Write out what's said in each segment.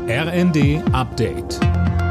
RND Update.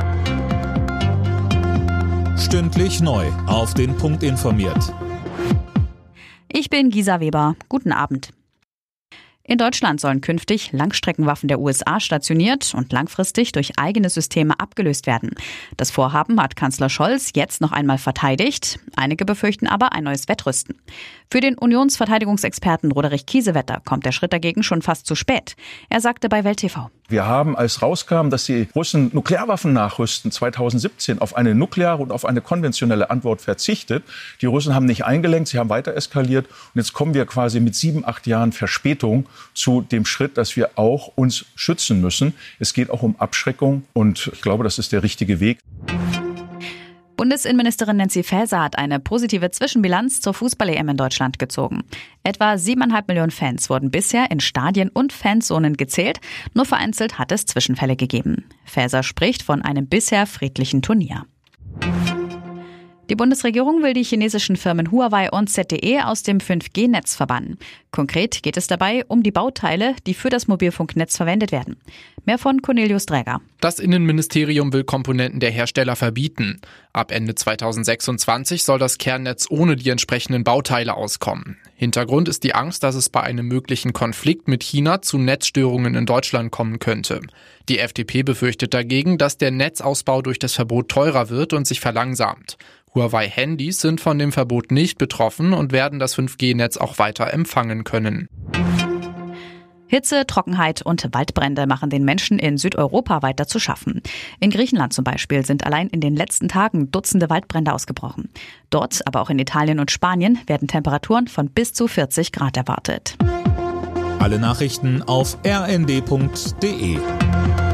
Stündlich neu auf den Punkt informiert. Ich bin Gisa Weber. Guten Abend. In Deutschland sollen künftig Langstreckenwaffen der USA stationiert und langfristig durch eigene Systeme abgelöst werden. Das Vorhaben hat Kanzler Scholz jetzt noch einmal verteidigt. Einige befürchten aber ein neues Wettrüsten. Für den Unionsverteidigungsexperten Roderich Kiesewetter kommt der Schritt dagegen schon fast zu spät. Er sagte bei Welt TV: Wir haben, als rauskam, dass die Russen Nuklearwaffen nachrüsten, 2017 auf eine nukleare und auf eine konventionelle Antwort verzichtet. Die Russen haben nicht eingelenkt, sie haben weiter eskaliert. Und jetzt kommen wir quasi mit 7-8 Jahren Verspätung zu dem Schritt, dass wir auch uns schützen müssen. Es geht auch um Abschreckung und ich glaube, das ist der richtige Weg. Bundesinnenministerin Nancy Faeser hat eine positive Zwischenbilanz zur Fußball-EM in Deutschland gezogen. Etwa 7,5 Millionen Fans wurden bisher in Stadien und Fanzonen gezählt. Nur vereinzelt hat es Zwischenfälle gegeben. Faeser spricht von einem bisher friedlichen Turnier. Die Bundesregierung will die chinesischen Firmen Huawei und ZTE aus dem 5G-Netz verbannen. Konkret geht es dabei um die Bauteile, die für das Mobilfunknetz verwendet werden. Mehr von Cornelius Dräger. Das Innenministerium will Komponenten der Hersteller verbieten. Ab Ende 2026 soll das Kernnetz ohne die entsprechenden Bauteile auskommen. Hintergrund ist die Angst, dass es bei einem möglichen Konflikt mit China zu Netzstörungen in Deutschland kommen könnte. Die FDP befürchtet dagegen, dass der Netzausbau durch das Verbot teurer wird und sich verlangsamt. Huawei-Handys sind von dem Verbot nicht betroffen und werden das 5G-Netz auch weiter empfangen können. Hitze, Trockenheit und Waldbrände machen den Menschen in Südeuropa weiter zu schaffen. In Griechenland zum Beispiel sind allein in den letzten Tagen Dutzende Waldbrände ausgebrochen. Dort, aber auch in Italien und Spanien, werden Temperaturen von bis zu 40 Grad erwartet. Alle Nachrichten auf rnd.de.